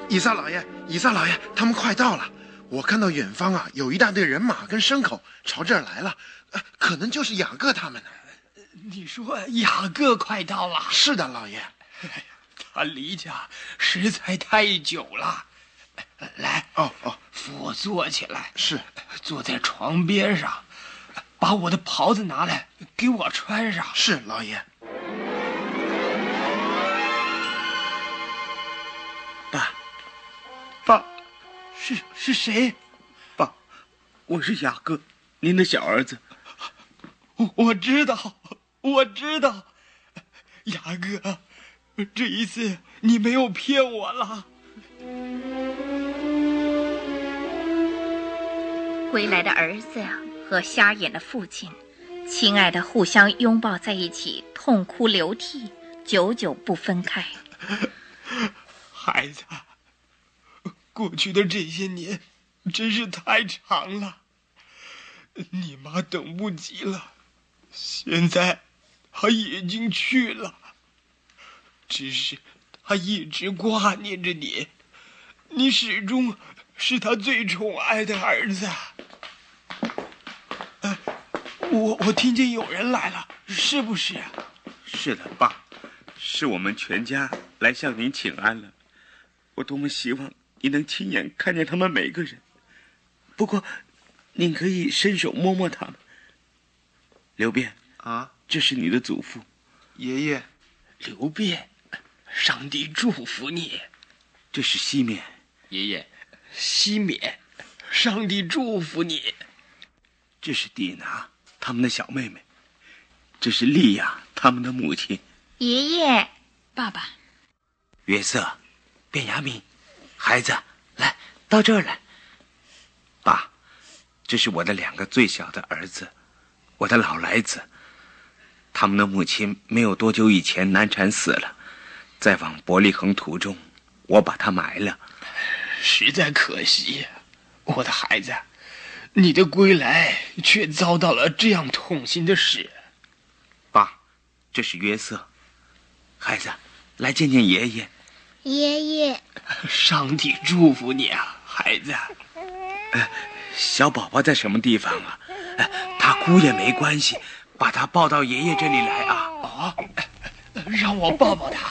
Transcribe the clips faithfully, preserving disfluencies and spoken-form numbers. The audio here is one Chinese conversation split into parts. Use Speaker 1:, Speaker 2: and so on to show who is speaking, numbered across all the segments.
Speaker 1: 以撒老爷，以撒老爷，他们快到了。我看到远方啊，有一大队人马跟牲口朝这儿来了，呃，可能就是雅各他们呢。
Speaker 2: 你说雅各快到了？
Speaker 1: 是的，老爷。
Speaker 2: 他离家实在太久了。来，
Speaker 1: 哦哦，
Speaker 2: 扶我坐起来。
Speaker 1: 是，
Speaker 2: 坐在床边上，把我的袍子拿来给我穿上。
Speaker 1: 是，老爷。
Speaker 3: 爸，
Speaker 2: 爸，是是谁？
Speaker 3: 爸，我是雅各，您的小儿子。
Speaker 2: 我我知道，我知道，雅各，这一次你没有骗我了。
Speaker 4: 归来的儿子和瞎眼的父亲，亲爱的互相拥抱在一起，痛哭流涕，久久不分开。
Speaker 2: 孩子，过去的这些年真是太长了，你妈等不及了，现在她已经去了，只是她一直挂念着你，你始终是她最宠爱的儿子。呃，我我听见有人来了，是不是？
Speaker 3: 是的，爸，是我们全家来向您请安了。我多么希望你能亲眼看见他们每个人。不过，您可以伸手摸摸他们。刘辩
Speaker 1: 啊，
Speaker 3: 这是你的祖父。
Speaker 1: 爷爷。
Speaker 2: 刘辩，上帝祝福你。
Speaker 3: 这是西缅。
Speaker 2: 爷爷。西缅，上帝祝福你。
Speaker 3: 这是蒂娜，他们的小妹妹。这是利亚，他们的母亲。
Speaker 4: 爷爷。
Speaker 5: 爸爸。
Speaker 3: 约瑟，便雅悯，孩子，来到这儿来。爸，这是我的两个最小的儿子，我的老来子。他们的母亲没有多久以前难产死了，在往伯利恒途中，我把她埋了。
Speaker 2: 实在可惜，我的孩子，你的归来却遭到了这样痛心的事。
Speaker 3: 爸，这是约瑟。孩子，来见见爷爷。
Speaker 4: 爷爷。
Speaker 2: 上帝祝福你啊，孩子。
Speaker 3: 呃，小宝宝在什么地方啊？呃，他哭也没关系，把他抱到爷爷这里来啊。
Speaker 2: 哦，让我抱抱他。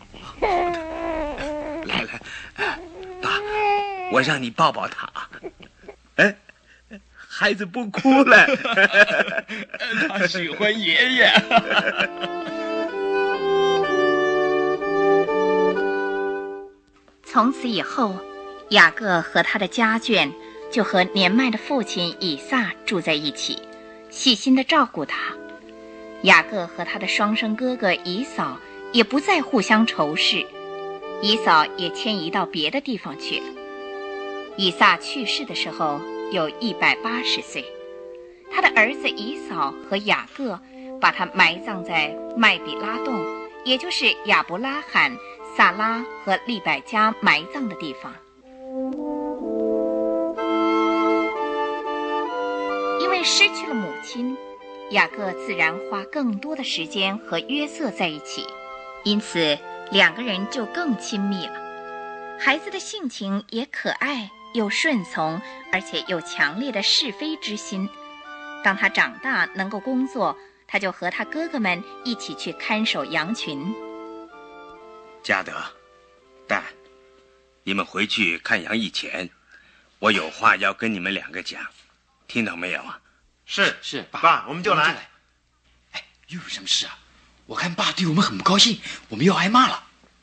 Speaker 3: 来来，爸，我让你抱抱他。哎，孩子不哭了。
Speaker 2: 他喜欢爷爷。
Speaker 4: 从此以后，雅各和他的家眷就和年迈的父亲以撒住在一起，细心地照顾他。雅各和他的双生哥哥以扫也不再互相仇视，以扫也迁移到别的地方去了。以撒去世的时候有一百八十岁，他的儿子以扫和雅各把他埋葬在麦比拉洞，也就是亚伯拉罕、萨拉和利百加埋葬的地方。因为失去了母亲，雅各自然花更多的时间和约瑟在一起，因此两个人就更亲密了。孩子的性情也可爱又顺从，而且有强烈的是非之心。当他长大能够工作，他就和他哥哥们一起去看守羊群。
Speaker 3: 嘉德、蛋，你们回去看羊以前，我有话要跟你们两个讲，听到没有啊？
Speaker 1: 是
Speaker 5: 是，爸，
Speaker 1: 爸，我们就来。
Speaker 5: 来。哎，又有什么事啊？我看爸对我们很不高兴，我们又挨骂了。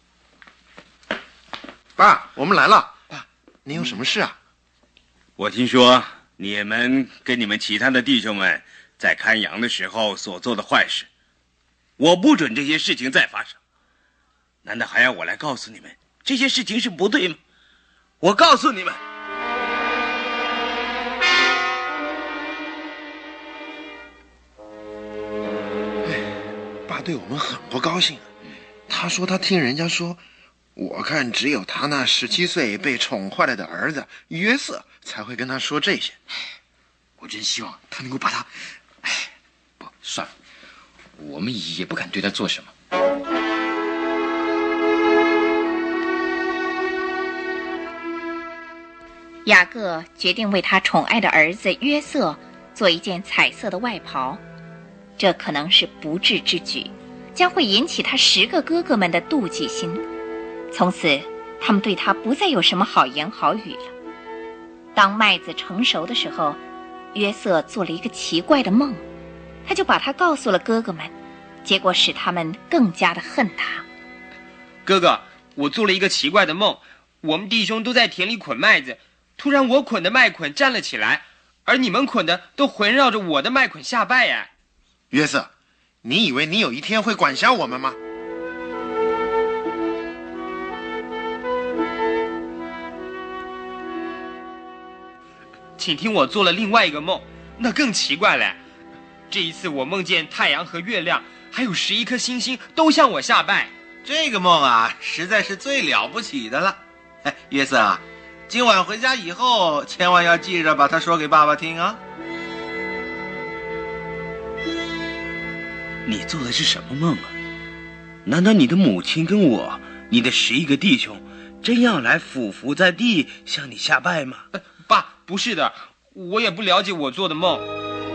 Speaker 1: 爸，我们来了。
Speaker 5: 爸，
Speaker 1: 您有什么事啊？
Speaker 3: 我听说你们跟你们其他的弟兄们在看羊的时候所做的坏事，我不准这些事情再发生。难道还要我来告诉你们这些事情是不对吗？我告诉你们，
Speaker 1: 爸对我们很不高兴。他说他听人家说，我看只有他那十七岁被宠坏了的儿子约瑟才会跟他说这些。
Speaker 5: 我真希望他能够把他……哎，不，算了，我们也不敢对他做什么。
Speaker 4: 雅各决定为他宠爱的儿子约瑟做一件彩色的外袍，这可能是不智之举，将会引起他十个哥哥们的妒忌心。从此他们对他不再有什么好言好语了。当麦子成熟的时候，约瑟做了一个奇怪的梦，他就把它告诉了哥哥们，结果使他们更加的恨他。
Speaker 2: 哥哥，我做了一个奇怪的梦，我们弟兄都在田里捆麦子，突然我捆的麦捆站了起来，而你们捆的都环绕着我的麦捆下拜呀。
Speaker 1: 约瑟，你以为你有一天会管辖我们吗？
Speaker 2: 请听我做了另外一个梦，那更奇怪了。这一次我梦见太阳和月亮还有十一颗星星都向我下拜。
Speaker 3: 这个梦啊，实在是最了不起的了。哎，约瑟啊，今晚回家以后千万要记着把它说给爸爸听啊。你做的是什么梦啊？难道你的母亲跟我，你的十一个弟兄，真要来俯伏在地向你下拜吗？
Speaker 2: 呃爸，不是的，我也不了解我做的梦。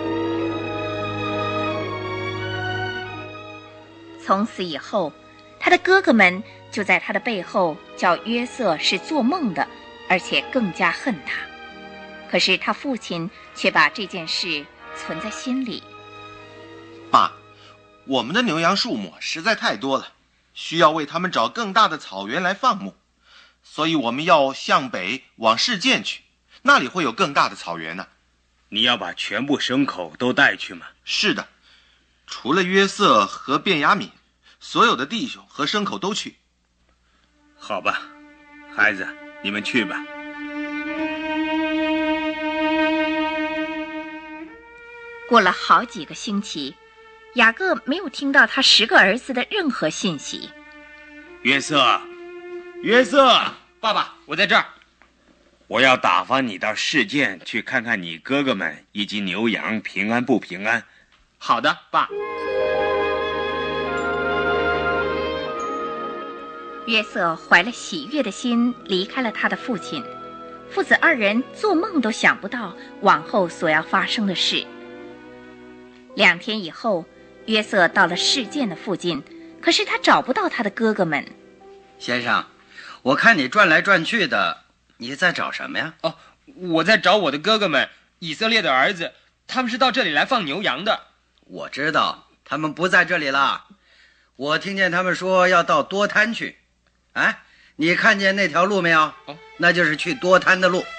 Speaker 4: 从此以后，他的哥哥们就在他的背后叫约瑟是做梦的，而且更加恨他。可是他父亲却把这件事存在心里。
Speaker 6: 爸，我们的牛羊数目实在太多了，需要为他们找更大的草原来放牧，所以我们要向北往示剑去，那里会有更大的草原呢。
Speaker 3: 你要把全部牲口都带去吗？
Speaker 6: 是的，除了约瑟和便雅悯，所有的弟兄和牲口都去。
Speaker 3: 好吧，孩子，你们去吧。
Speaker 4: 过了好几个星期，雅各没有听到他十个儿子的任何信息。
Speaker 3: 约瑟，约瑟，
Speaker 2: 爸爸，我在这儿。
Speaker 3: 我要打发你到示剑去看看你哥哥们以及牛羊平安不平安。
Speaker 2: 好的，爸。
Speaker 4: 约瑟怀了喜悦的心离开了他的父亲，父子二人做梦都想不到往后所要发生的事。两天以后，约瑟到了示剑的附近，可是他找不到他的哥哥们。
Speaker 7: 先生，我看你转来转去的，你在找什么呀？
Speaker 2: 哦，我在找我的哥哥们，以色列的儿子，他们是到这里来放牛羊的。
Speaker 7: 我知道他们不在这里了，我听见他们说要到多滩去。哎，你看见那条路没有？
Speaker 2: 哦，
Speaker 7: 那就是去多滩的路。